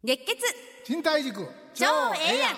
熱血賃貸塾超ええやん。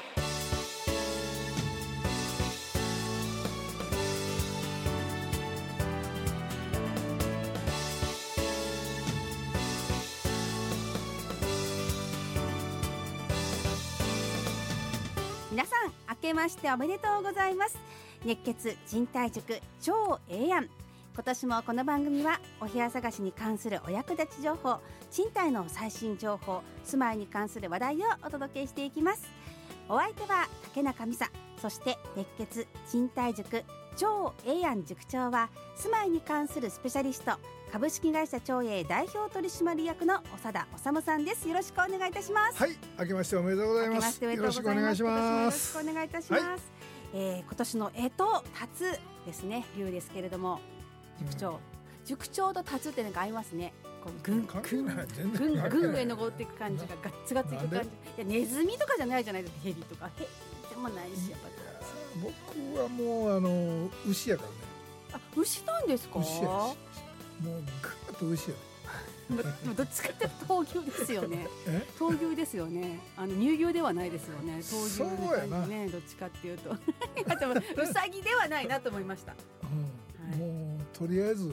皆さん明けましておめでとうございます。熱血賃貸塾超ええやん。今年もこの番組はお部屋探しに関するお役立ち情報、賃貸の最新情報、住まいに関する話題をお届けしていきます。お相手は竹中美沙、そして熱血賃貸塾超ええやん塾長は住まいに関するスペシャリスト、株式会社超え代表取締役の長田治さんです。よろしくお願いいたします。 はい、明けましておめでとうございます。よろしくお願いします。 よろしくお願いいたします。今年の干支辰ですね、龍ですけれども、塾長と立つってなんか合いますね。こうぐん上登っていく感じがガッツガツいく感じ。いやネズミとかじゃないじゃないですか。ヘビとかヘビでもないし、やっぱ僕はもう牛やからね。 あ、牛なんですか。 牛やし、もうガーッと牛やね。 どっちかっていうと闘牛ですよね。闘牛ですよね。乳牛ではないですよね。闘牛の感じね。どっちかっていうとでもウサギではないなと思いました。 もうとりあえず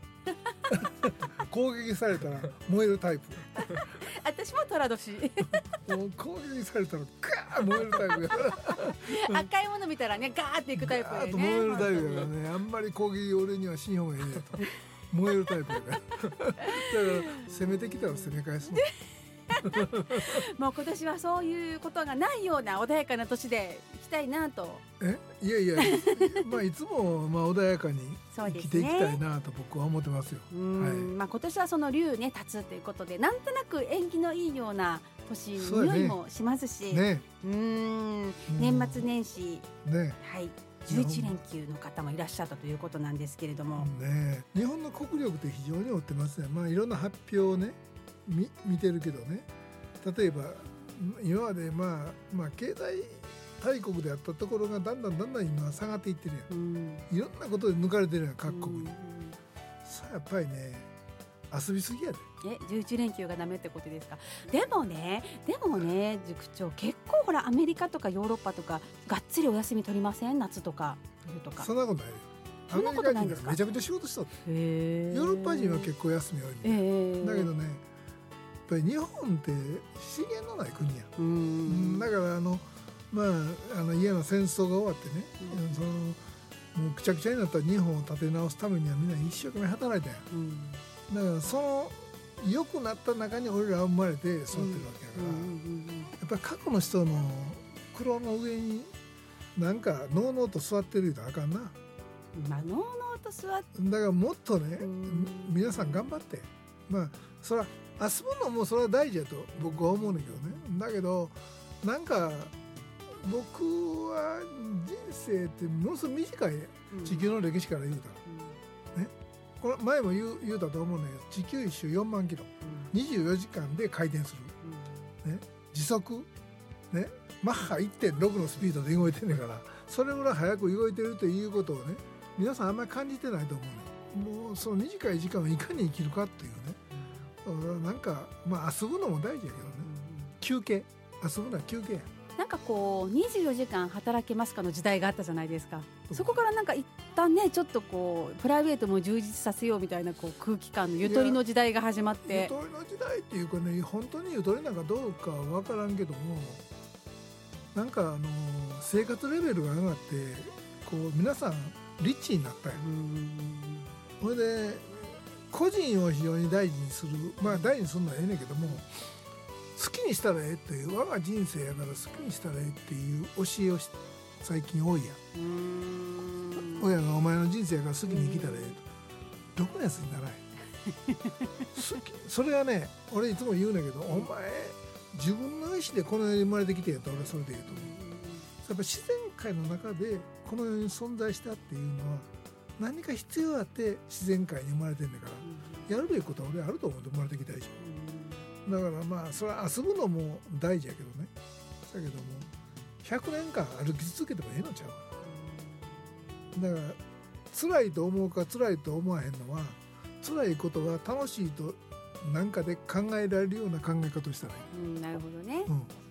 攻撃されたら燃えるタイプ。 私も寅年。 もう攻撃されたらガーッ燃えるタイプ。 赤いもの見たらね、ガーっていくタイプでね。 ガーッと燃えるタイプだからね。あんまり攻撃俺にはしんほうがいいねと。燃えるタイプだから。だから攻めてきたら攻め返すの。 もう今年はそういうことがないような穏やかな年でいきたいなと。 いやいつも穏やかに生きていきたいなと僕は思ってますよ。 今年はその龍ね立つということで、なんとなく縁起のいいような年匂いもしますし、年末年始、11連休の方もいらっしゃったということなんですけれども、 日本の国力って非常に追ってますね。いろんな発表をね見てるけどね、例えば今まで経済大国であったところがだんだん今下がっていってるやん。いろんなことで抜かれてるやん、各国に。さあやっぱりね、遊びすぎやで。 11連休がダメってことですか。でもね塾長、結構ほらアメリカとかヨーロッパとかがっつりお休み取りません？夏とか冬とか。 そんなことないよ。アメリカ人がめちゃめちゃ仕事したって。ヨーロッパ人は結構休み多い。だけどね、やっぱり日本って資源のない国や。だから家の戦争が終わってね、もうくちゃくちゃになった日本を立て直すためにはみんな一生懸命働いたんや。だからその良くなった中に俺らは生まれて育ってるわけやから、やっぱり過去の人の苦労の上になんかのうのうと座ってるとあかんな。 のうのうと座って、 だからもっとね、皆さん頑張って、それは遊ぶのもそれは大事やと僕は思うんだけどね。だけどなんか僕は人生ってものすごく短い、地球の歴史から言うたら、これ前も言うたと思うんだけど、地球一周4万キロ、24時間で回転する、時速マッハ 1.6 のスピードで動いてるんだから、それぐらい速く動いてるということをね、皆さんあんまり感じてないと思うね。もうその短い時間をいかに生きるかっていうね、なんか遊ぶのも大事やけどね、休憩、遊ぶのは休憩や。 なんかこう24時間働けますかの時代があったじゃないですか。そこからなんか一旦ね、ちょっとこうプライベートも充実させようみたいなこう空気感のゆとりの時代が始まって、 ゆとりの時代っていうかね、本当にゆとりなんかどうかは分からんけども、なんか生活レベルが上がってこう皆さんリッチになったよ。それで個人を非常に大事にする、大事にするのはええねんけども、好きにしたらええっていう、我が人生やから好きにしたらええっていう教えを最近多いやん。親がお前の人生やから好きに生きたらええと、どこのやつにならへん。それはね、俺いつも言うんだけど、お前自分の意思でこの世に生まれてきてやったら俺それでいいと思う。やっぱ自然界の中でこの世に存在したっていうのは何か必要あって自然界に生まれてんだから、やるべきことは俺あると思って生まれてきたでしょ。だからそれは遊ぶのも大事やけどね。だけども100年間歩き続けてもええのちゃうかな。だから辛いと思うか辛いと思わへんのは、辛いことが楽しいとなんかで考えられるような考え方をしたらいい。 なるほどね。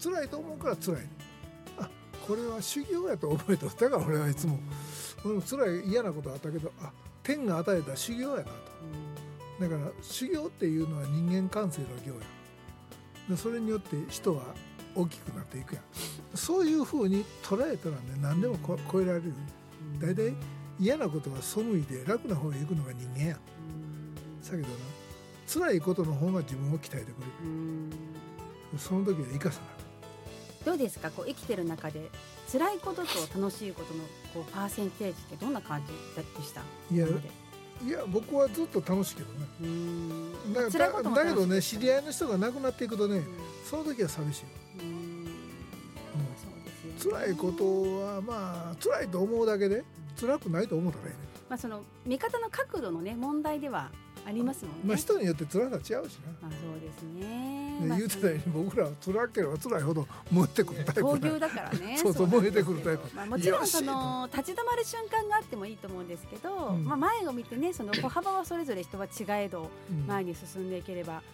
辛いと思うから辛い。あ、これは修行やと思えと。だから俺はいつも、俺も辛い嫌なことあったけど、あ、天が与えた修行やなと。だから修行っていうのは人間感性の行や。でそれによって人は大きくなっていくやん。そういう風に捉えたらね、何でも超えられる。だいたい嫌なことは背いで楽な方へ行くのが人間や。だけどな、辛いことの方が自分を鍛えてくれる。その時は生かさな。 どうですか、こう生きてる中で辛いことと楽しいことのこうパーセンテージってどんな感じでした？ いや僕はずっと楽しいけどね。だけどね、知り合いの人が亡くなっていくとね、その時は寂しい。辛いことはまあ辛いと思うだけで、辛くないと思うたらいいね。 まあその見方の角度のね問題ではありますもんね。 まあ人によって辛さ違うしな。 まあそうですね。 言うてたように僕らは辛ければ辛いほど燃えてくるタイプ。 闘牛だからね。 そう燃えてくるタイプ。 まあもちろんその立ち止まる瞬間があってもいいと思うんですけど、まあ前を見てね、その歩幅はそれぞれ人は違えど前に進んでいければ。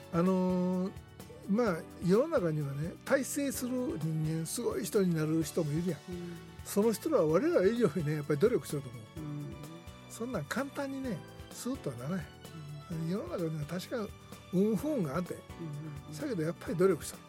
まあ世の中にはね、大成する人間、すごい人になる人もいるやん。その人らは我ら以上にねやっぱり努力しようと思う。そんなん簡単にねスーッとはならない。世の中には確かに運不運があって、だけどやっぱり努力した。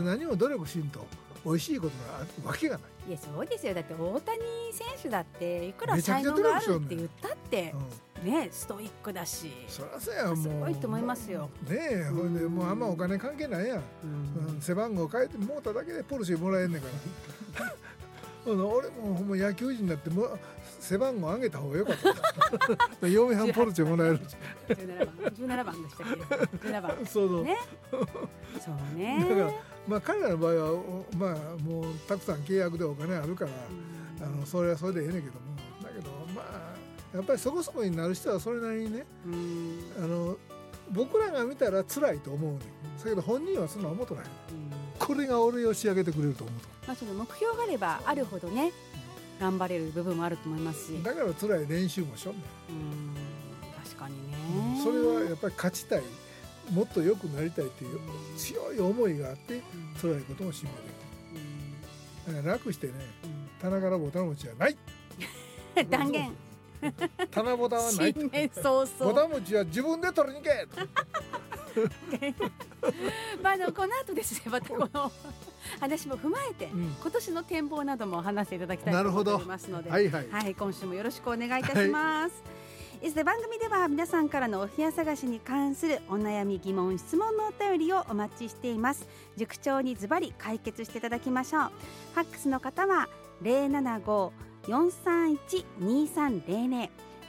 何も努力しんと美味しいことがあるわけがない。 いやそうですよ。だって大谷選手だっていくら才能があるって言ったってね、ストイックだし、 そりゃそうや、もうすごいと思いますよ。 ねえ、ほんでもうあんまお金関係ないやん。背番号変えてもうただけでポルシェもらえんねんから俺も野球人になっても背番号上げた方がよかった嫁はんポルチェもらえる。 17番でしたっけ。17番そうね。そうね。 だからまあ彼らの場合はまあもうたくさん契約でお金あるから、それはそれでええねんけども、だけどまあやっぱりそこそこになる人はそれなりにね、僕らが見たら辛いと思うねん。だけど本人はそんな思うとない。これが俺を仕上げてくれると思うと。 まあその目標があればあるほどね、頑張れる部分もあると思いますし、 だから辛い練習もしょんねん。 確かにね。 それはやっぱり勝ちたい、もっと良くなりたいっていう強い思いがあって辛いこともしんでる。だから楽してね、棚からボタン持ちはない断言。 棚ボタンはない。 新年早々 ボタン持ちは自分で取りに行けまあこの後ですね、またこの話も踏まえて、今年の展望なども話していただきたいと思いますので、はい、今週もよろしくお願いいたします。番組では皆さんからのお部屋探しに関するお悩み、疑問、質問のお便りをお待ちしています。塾長にズバリ解決していただきましょう。ファックスの方は 075-431-2300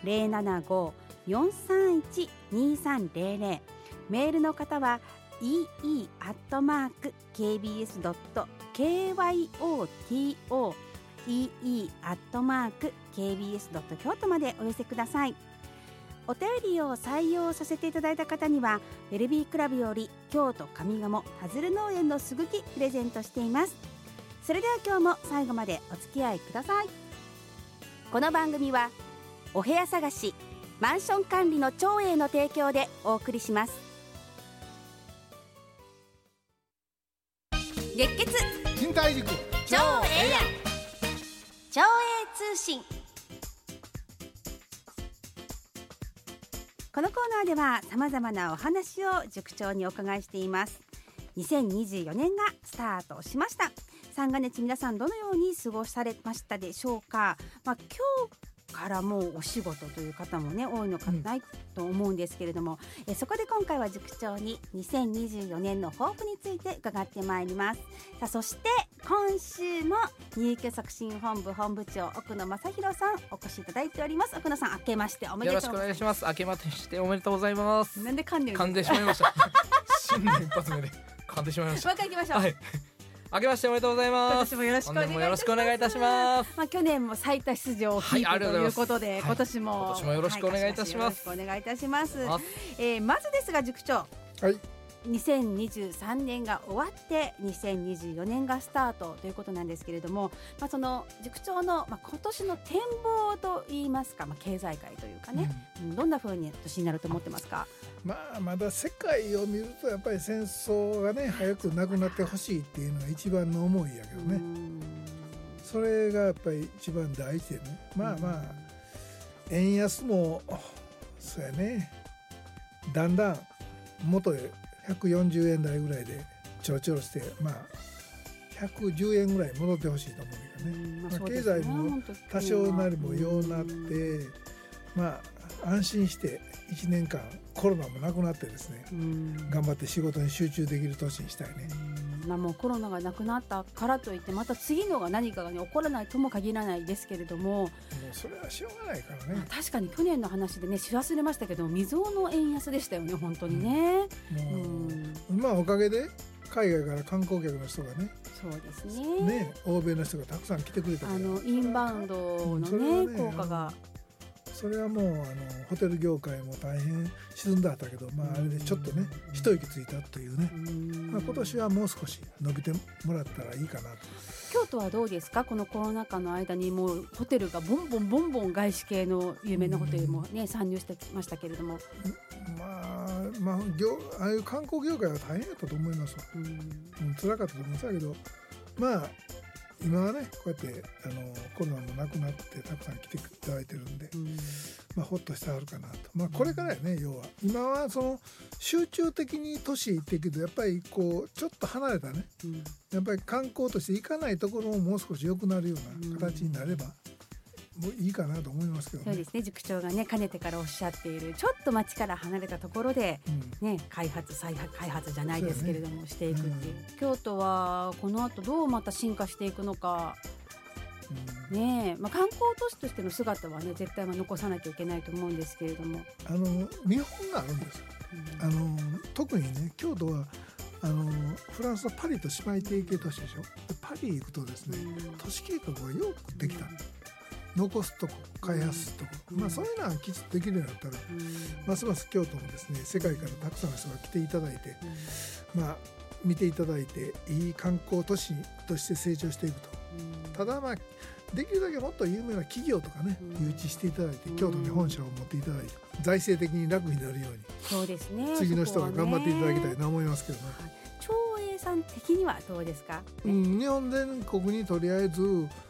075-431-2300、メールの方は ee@kbs.kyoto ee@kbs.kyoto までお寄せください。お便りを採用させていただいた方にはベルビークラブより京都上賀茂ハズル農園のすぐきプレゼントしています。それでは今日も最後までお付き合いください。この番組はお部屋探しマンション管理の長英の提供でお送りします。熱血人体塾長英長英通信。このコーナーではさまざまなお話を塾長にお伺いしています。2024年がスタートしました。三が日、皆さんどのように過ごされましたでしょうか。今日からもうお仕事という方もね多いのかなと思うんですけれども、そこで今回は塾長に2024年の抱負について伺ってまいります。さあそして今週も入居促進本部本部長奥野正弘さんお越しいただいております。奥野さん、明けましておめでとうございます。 よろしくお願いします。明けましておめでとうございます。 なんで噛んでるんですか。 噛んでしまいました新年一発目で噛んでしまいました。 もう一回行きましょう。 明けましておめでとうございます。 今年もよろしくお願いいたします。 よろしくお願いいたします。 去年も最多出場をキープということで、今年もよろしくお願いいたします。 よろしくお願いいたします。まずですが塾長、 2023年が終わって2024年がスタートということなんですけれども、その塾長の、今年の展望といいますか、経済界というかね、どんな風に年になると思ってますか？ まだ世界を見るとやっぱり戦争がね早くなくなってほしいっていうのが一番の思いやけどね。それがやっぱり一番大事でね。円安もそうやね、だんだん元へ140円台ぐらいでちょろちょろして、110円ぐらい戻ってほしいと思うんだけどね。経済も多少なりもようなって、安心して1年間コロナもなくなってですね、頑張って仕事に集中できる年にしたいね。 もうコロナがなくなったからといってまた次のが何かが、起こらないとも限らないですけれども、 それはしょうがないからね。 確かに去年の話でねし忘れましたけど、未曾有の円安でしたよね本当にね。 おかげで海外から観光客の人がね、 そうですね、 欧米の人がたくさん来てくれたから、 インバウンドのね、効果が。 それはもうホテル業界も大変沈んだったけど、あれでちょっとね一息ついたというね、今年はもう少し伸びてもらったらいいかなと。 京都はどうですか？このコロナ禍の間にもうホテルがボンボン外資系の有名なホテルもね参入してきましたけれども、 ああいう観光業界は大変だったと思います。辛かったと思うんですけど、今はねこうやってコロナもなくなってたくさん来ていただいてるんで、ほっとしてあるかなと。これからやね、要は今はその集中的に都市行ってるけど、やっぱりこうちょっと離れたね、やっぱり観光として行かないところももう少し良くなるような形になればもういいかなと思いますけどね。 そうですね、塾長がねかねてからおっしゃっている、ちょっと町から離れたところで、開発再開発じゃないですけれども、していくっていう、京都はこの後どうまた進化していくのか、観光都市としての姿はね絶対は残さなきゃいけないと思うんですけれども、 見本があるんですよ。特にね京都はフランスのパリと姉妹提携都市でしょ。パリ行くとですね、都市計画がよくできた。残すとこ開発とこ、そういうのはきちっとできるようになったら、ますます京都もですね世界からたくさんの人が来ていただいて、見ていただいていい観光都市として成長していくと。ただできるだけもっと有名な企業とかね、誘致していただいて、京都に本社を持っていただいて、財政的に楽になるように、 そうですね、 次の人が頑張っていただきたいと思いますけどね。 長栄さん的にはどうですか？ 日本全国にとりあえず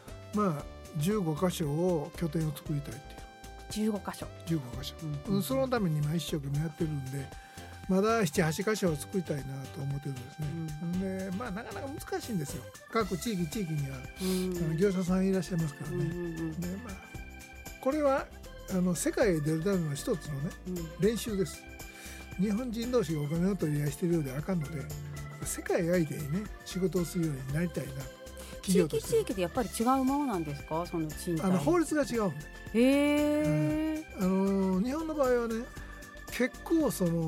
15箇所を拠点を作りたいっていう。 15箇所、 そのために今一生懸命やってるんで、まだ 7,8 箇所を作りたいなと思ってるんですね。でなかなか難しいんですよ。各地域には、業者さんいらっしゃいますからね。でこれは世界へ出るための一つのね、練習です。日本人同士がお金を取り合いしているようであかんので、世界相手にね仕事をするようになりたいな。 地域でやっぱり違うものなんですか？その賃貸法律が違うんで。日本の場合はね結構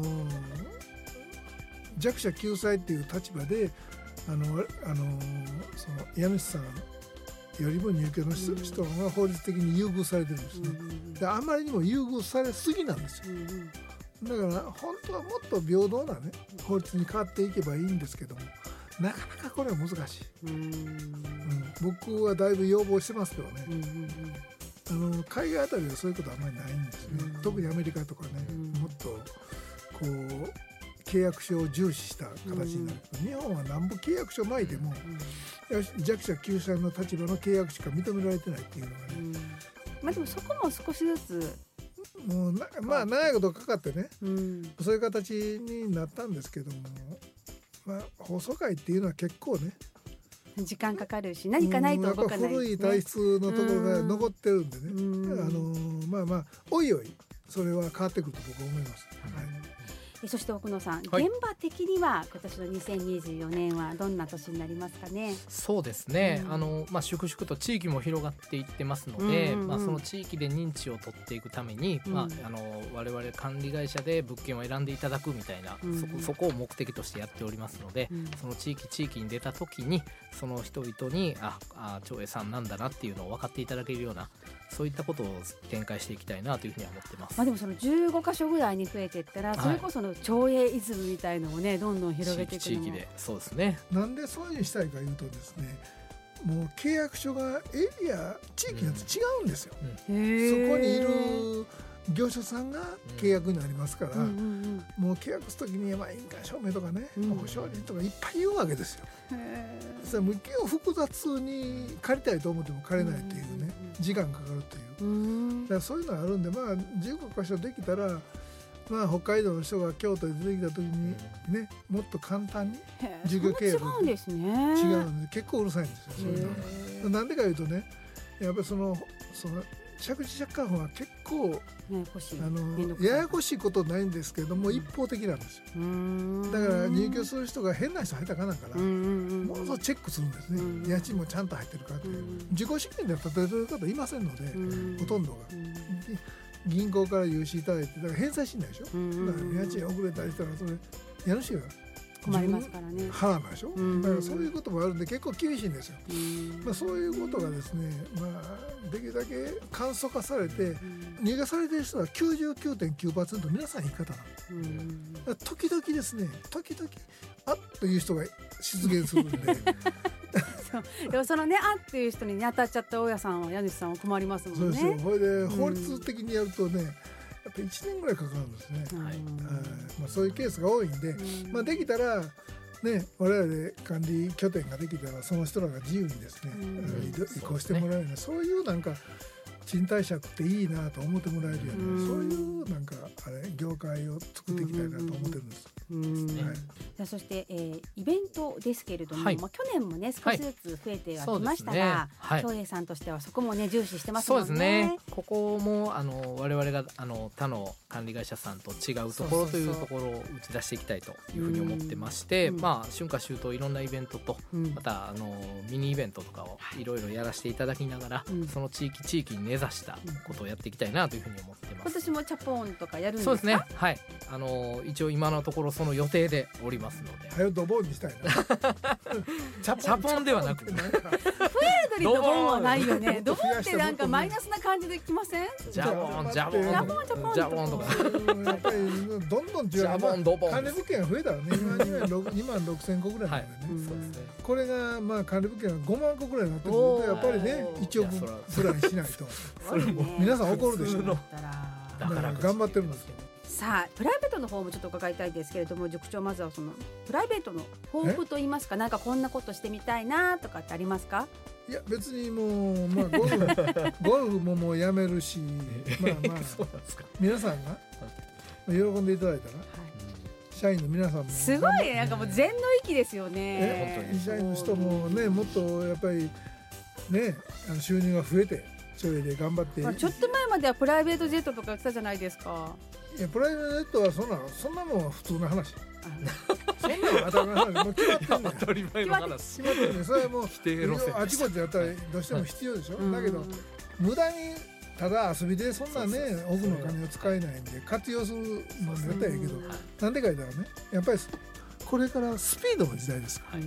弱者救済っていう立場でその家主さんよりも入居の人が法律的に優遇されてるんですね。であまりにも優遇されすぎなんですよ。だから本当はもっと平等なね法律に変わっていけばいいんですけども、なかなかこれは難しい。僕はだいぶ要望してますけどね。海外あたりはそういうことはあんまりないんですね。特にアメリカとかね、もっとこう契約書を重視した形になる。日本はなんぼ契約書巻いても、弱者救済の立場の契約しか認められてないっていうのがね。 でもそこも少しずつもう長いことかかってね、そういう形になったんですけども、放送会っていうのは結構ね時間かかるし、何かないと動かないですね。 古い体質のところが残ってるんでね、おいおいそれは変わってくると僕は思います。 そして奥野さん、現場的には今年の2024年はどんな年になりますかね？ そうですね、粛々と地域も広がっていってますので、その地域で認知を取っていくために、我々管理会社で物件を選んでいただくみたいな、そこを目的としてやっておりますので、その地域に出た時にその人々に長栄さんなんだなっていうのを分かっていただけるような、そういったことを展開していきたいなというふうには思ってます。 でもその15箇所ぐらいに増えていったら、それこその町営イズムみたいのをねどんどん広げていくのも地域でそうですね。 なんでそういうふうにしたいかいうとですね、もう契約書がエリア地域によって違うんですよ、そこにいる業者さんが契約になりますから、もう契約するときに印鑑証明とかね、保証人とかいっぱい言うわけですよ。それは結構複雑に借りたいと思っても借りないっていうね、時間かかるっていう、だからそういうのがあるんで、15箇所できたら、北海道の人が京都に出てきた時にね、もっと簡単に住居契約違うんですね。 違うんで結構うるさいんですよ、そういうの。なんでかいうとね、やっぱりその借地借家法は結構ややこしいことないんですけれども、一方的なんですよ。だから入居する人が変な人入ったかなんからものすごくチェックするんですね、家賃もちゃんと入ってるかっていう。自己資金で建てる方いませんので、ほとんどが銀行から融資いただいて、だから返済しないでしょ、だから家賃遅れたりしたらそれ家主が困りますからね、 払わないでしょ、だからそういうこともあるんで結構厳しいんですよ。そういうことがですね、できるだけ簡素化されて、入居されている人は 99.9% 皆さん言い方なんです。時々ですね、あっという人が出現するんででもそのね、あっていう人に当たっちゃった大家さんは、家主さんは困りますもんね。 そうですよ。これで法律的にやるとね、やっぱ1年ぐらいかかるんですね。そういうケースが多いんで、できたらね、我々管理拠点ができたら、その人らが自由にですね、移行してもらえるような、そういうなんか賃貸借っていいなと思ってもらえるような、そういうなんか業界を作っていきたいなと思ってるんです。 そして、イベントですけれども、去年もね少しずつ増えてはきましたが、長英さんとしてはそこもね重視してますもんね。 そうですね。ここも我々が他の管理会社さんと違うところというところを打ち出していきたいというふうに思ってまして、春夏秋冬いろんなイベントと、またミニイベントとかをいろいろやらせていただきながら、その地域に根ざしたことをやっていきたいなというふうに思ってます。 今年もチャポンとかやるんですか？ そうですね。はい。一応今のところその予定でおりますので。 早くドボンにしたいな。 チャポンではなく、 プエルドリドボンはないよね。ドボンってなんかマイナスな感じできません？ ジャボンとか。 やっぱりどんどんジャボンドボン。 管理物件が増えたらね、今2万6,000個ぐらいなんでね。これが管理物件が5万個ぐらいになってくると、やっぱりね1億ぐらいしないと皆さん怒るでしょ。だから頑張ってるんですけど。 さあプライベートの方もちょっと伺いたいですけれども、塾長、まずはそのプライベートの抱負といいますか、なんかこんなことしてみたいなとかってありますか？ いや別にもう、ゴルフももうやめるし、皆さんが喜んでいただいたら、社員の皆さんもすごいなんかもう禅の域ですよね。 社員の人もね、もっとやっぱりね、収入が増えてそれで頑張って。 ちょっと前まではプライベートジェットとか言ってたじゃないですか。 いやプライベートジェットはそんなもんは普通の話。そんなの当たり前の話。もう決まってんねん。 当たり前の話。 決まってんねん。それはもうあちこちやったらどうしても必要でしょ。だけど無駄にただ遊びでそんなね多くの金を使えないんで活用するのもやったらいいけど、なんでか言ったらね、やっぱりこれからスピードの時代ですから、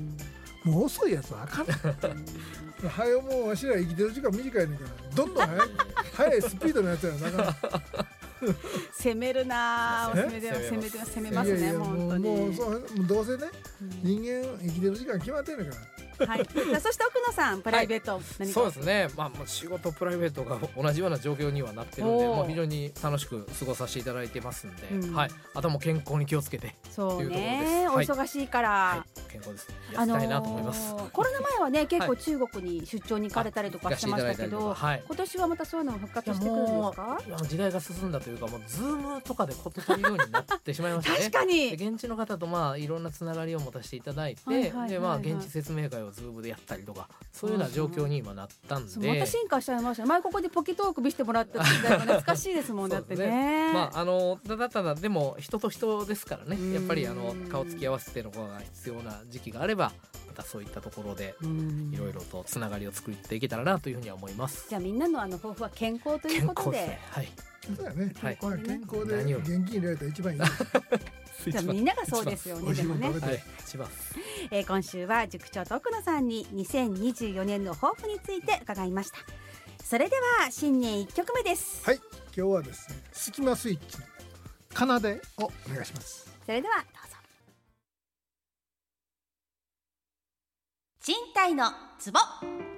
もう遅いやつはあかん。早よもうわしら生きてる時間短いねんから、どんどん速いスピードのやつやなかなか。 攻めるなぁ。攻めますね。本当にもうどうせね、人間生きてる時間決まってるから。 はい、そして奥野さん、プライベート、何か？ そうですね、仕事プライベートが同じような状況にはなってるんで、非常に楽しく過ごさせていただいてますんで、あとも健康に気をつけてそうね、お忙しいから、 健康です。やりたいなと思います。 コロナ前はね結構中国に出張に行かれたりとかしてましたけど、今年はまたそういうのも復活してくるんですか？ 時代が進んだというか、もうズームとかでこと取るようになってしまいましたね。 確かに現地の方といろんなつながりを持たせていただいて、で現地説明会をズームでやったりとか、そういうような状況に今なったんで、 また進化しちゃいましたね。前ここでポキトーク見せてもらった時代が懐かしいですもん。だってね、 ただでも人と人ですからね、やっぱり顔つき合わせての方が必要な時期があれば、またそういったところでいろいろとつながりを作っていけたらなというふうには思います。 じゃあみんなの抱負は健康ということで。 健康ですね。はい。 そうだね。健康で現金入れられたら一番いい。 じゃあみんながそうですよね。でもね、今週は塾長と奥野さんに2024年の抱負について伺いました。それでは新年1曲目です。 はい、今日はですね、スキマスイッチの奏でをお願いします。 それではどうぞ。賃貸のツボ。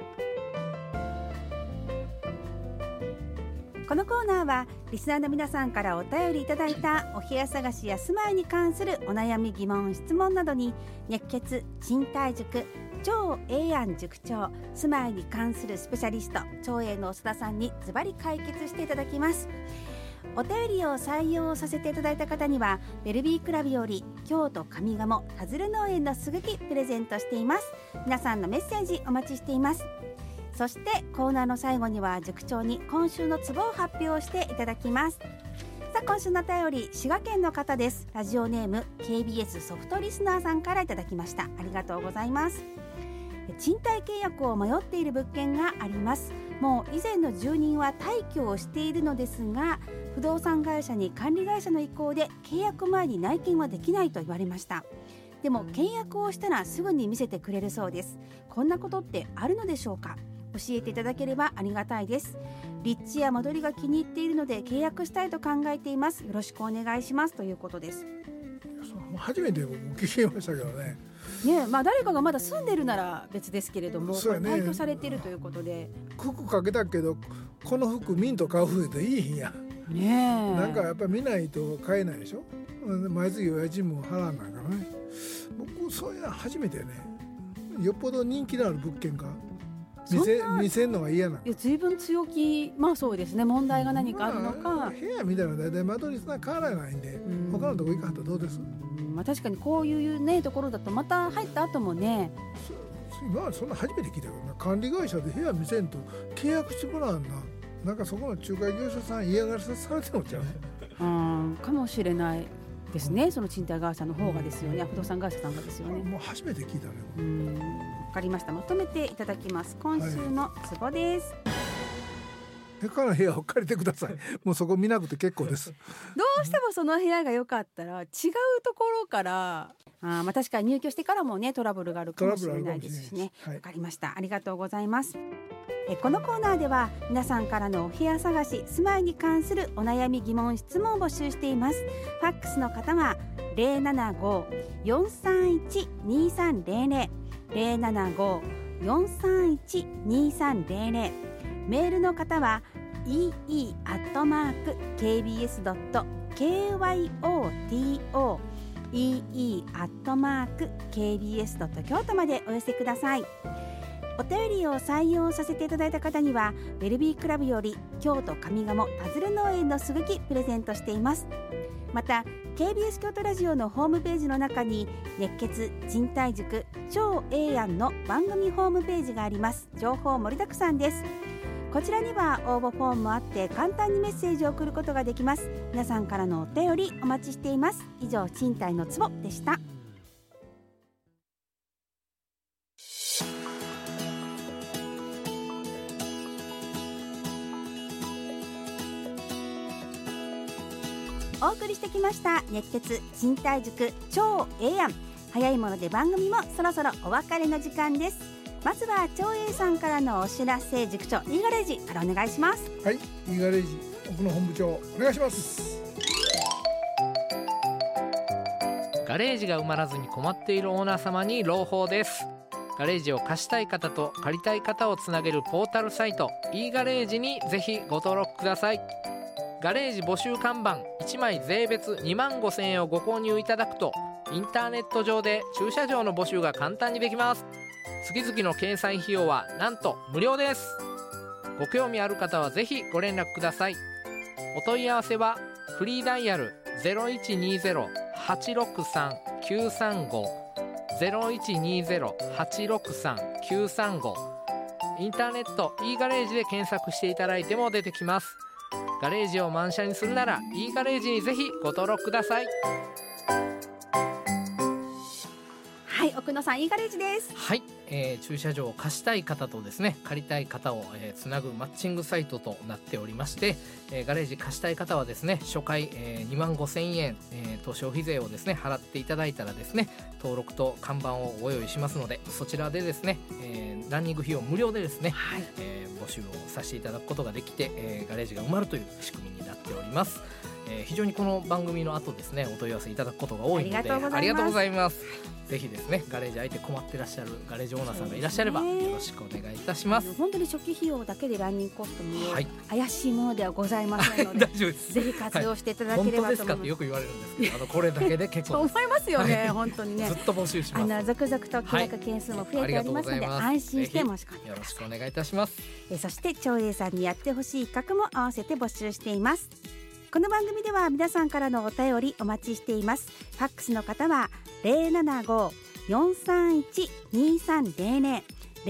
このコーナーはリスナーの皆さんからお便りいただいたお部屋探しや住まいに関するお悩み疑問質問などに熱血賃貸塾超永安塾長住まいに関するスペシャリスト長英の長田さんにズバリ解決していただきます。お便りを採用させていただいた方にはベルビークラブより京都上賀茂田鶴農園のすぐきプレゼントしています。皆さんのメッセージお待ちしています。そしてコーナーの最後には塾長に今週のツボを発表していただきます。さあ今週の便り滋賀県の方です。ラジオネーム KBS ソフトリスナーさんからいただきました。ありがとうございます。賃貸契約を迷っている物件があります。もう以前の住人は退去をしているのですが不動産会社に管理会社の意向で契約前に内見はできないと言われました。でも契約をしたらすぐに見せてくれるそうです。こんなことってあるのでしょうか。教えていただければありがたいです。立地や間取りが気に入っているので契約したいと考えています。よろしくお願いしますということです。 初めて僕聞きましたけどね。 誰かがまだ住んでるなら別ですけれども、退去されているということで服かけたけどこの服ミント買うふうでいいんやなんかやっぱり見ないと買えないでしょ。毎月お家賃も払わないからね。僕そういうの初めてね。よっぽど人気のある物件か見せんのが嫌なの。 随分強気。そうですね。問題が何かあるのか。 部屋みたいなの大体間取りそんな変わらないんで、他のとこ行かはったらどうです？ 確かにこういうねところだとまた入った後もね。 今はそんな初めて聞いたけどな。管理会社で部屋見せんと契約してもらうんだ。なんかそこの仲介業者さん嫌がらせされてるのちゃう？ かもしれないですね。その賃貸会社の方がですよね。不動産会社さんがですよね。 もう初めて聞いたね。 わかりました。まとめていただきます。今週のツボです。 他の部屋を借りてください。もうそこ見なくて結構です。 どうしてもその部屋が良かったら違うところから確かに入居してからもねトラブルがあるかもしれないですしね。わかりました。ありがとうございます。このコーナーでは皆さんからのお部屋探し住まいに関するお悩み疑問質問を募集しています。ファックスの方は 075-431-2300 075-431-2300 メールの方は ee@kbs.kyoto ee@kbs.kyoto までお寄せください。お便りを採用させていただいた方にはベルビークラブより京都上賀茂田鶴農園のすぐきプレゼントしています。また KBS 京都ラジオのホームページの中に熱血賃貸塾超永安の番組ホームページがあります。情報盛りだくさんです。こちらには応募フォームもあって簡単にメッセージを送ることができます。皆さんからのお便りお待ちしています。以上賃貸のツボでした。お送りしてきました熱血賃貸塾超永安。早いもので番組もそろそろお別れの時間です。まずは長英さんからのお知らせ。塾長、イーガレージからお願いします。 はい、イーガレージ奥野本部長お願いします。 ガレージが埋まらずに困っているオーナー様に朗報です。ガレージを貸したい方と借りたい方をつなげるポータルサイト e ガレージにぜひご登録ください。ガレージ募集看板1枚税別25,000円をご購入いただくとインターネット上で駐車場の募集が簡単にできます。月々の掲載費用はなんと無料です。ご興味ある方はぜひご連絡ください。お問い合わせはフリーダイヤル 0120-863-935 0120-863-935 インターネット e ガレージで検索していただいても出てきます。ガレージを満車にするなら e ガレージにぜひご登録ください。 はい、奥野さん、いいガレージです。 はい、駐車場を貸したい方とですね借りたい方を、つなぐマッチングサイトとなっておりまして、ガレージ貸したい方はですね初回、25,000円、と消費税をですね払っていただいたらですね登録と看板をご用意しますのでそちらでですね、ランニング費用無料でですね、はい、募集をさせていただくことができて、ガレージが埋まるという仕組みになっております。 非常にこの番組の後ですねお問い合わせいただくことが多いのでありがとうございます。 ありがとうございます。ぜひですねガレージ相手困ってらっしゃるガレージオーナーさんがいらっしゃればよろしくお願いいたします。 本当に初期費用だけでランニングコストもはい怪しいものではございませんので、 大丈夫ですぜひ活用していただけ本ればと思います。 当ですかってよく言われるんですけどこれだけで結構です思いますよね、 はい本当にねずっと募集します。 続々と契約件数も増えておりますので、 はい安心して申し込んでよろしくお願いいたします。 そして長英さんにやってほしい企画も合わせて募集しています。この番組では皆さんからのお便りお待ちしています。ファックスの方は 075-431-2300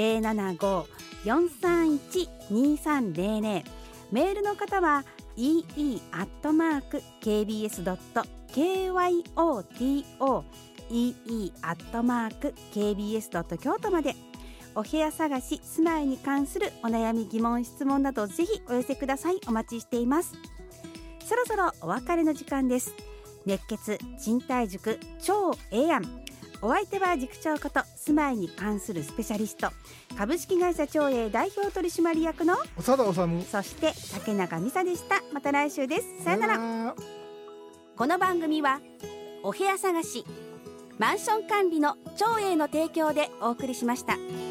075-431-2300 メールの方は ee@kbs.kyoto ee@kbs.kyoto までお部屋探し住まいに関するお悩み疑問質問などぜひお寄せください。お待ちしています。そろそろお別れの時間です。熱血人体塾超ええやん。お相手は塾長こと住まいに関するスペシャリスト株式会社超英代表取締役の長田治。 そして竹中美沙でした。また来週です。さよなら。この番組はお部屋探しマンション管理の超英の提供でお送りしました。